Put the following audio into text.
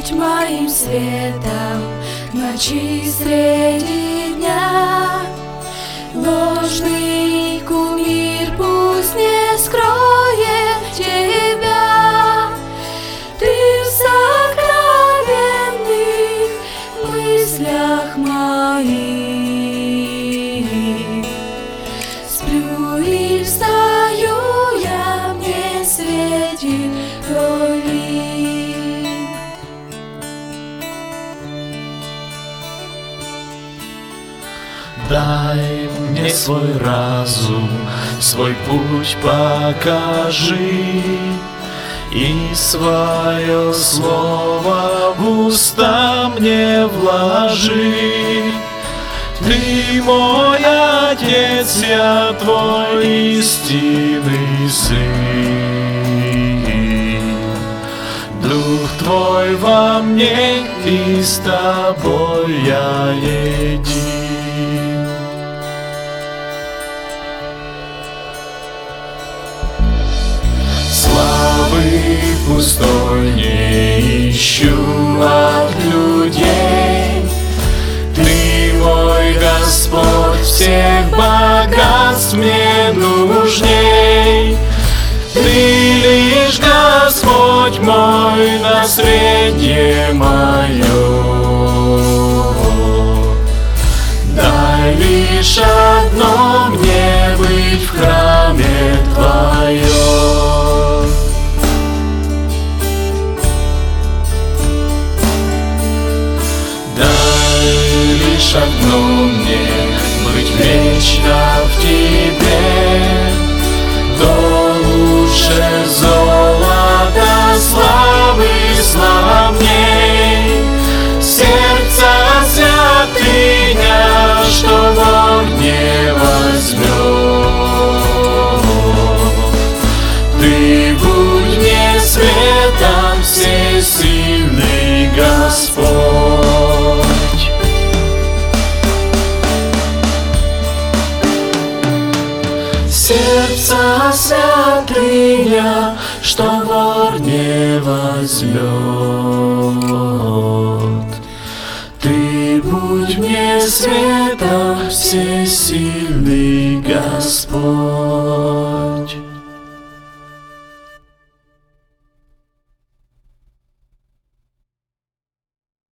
будь моим светом в ночи среди дня. Ложный кумир пусть не скроет тебя. Ты в сокровенных мыслях моих. Сплю и встаю я, мне светит твой лик. Дай мне свой разум, свой путь покажи, и свое слово в уста мне вложи. Ты мой Отец, я твой истинный Сын. Дух твой во мне, и с тобой я един. Славы пустой не ищу от людей. Ты мой Господь, всех богатств мне нужней. Ты лишь Господь мой, наследие мое. Дай лишь одно мне быть в храме Твоем. Дай лишь одно мне быть вечно в Тебе. То лучше золота, славы славней, сердца святыня, что вор не возьмет. Ты будь мне светом, всесильный Господь. Сердца святыня, что вор не возьмет. Ты будь мне светом, всесильный Господь.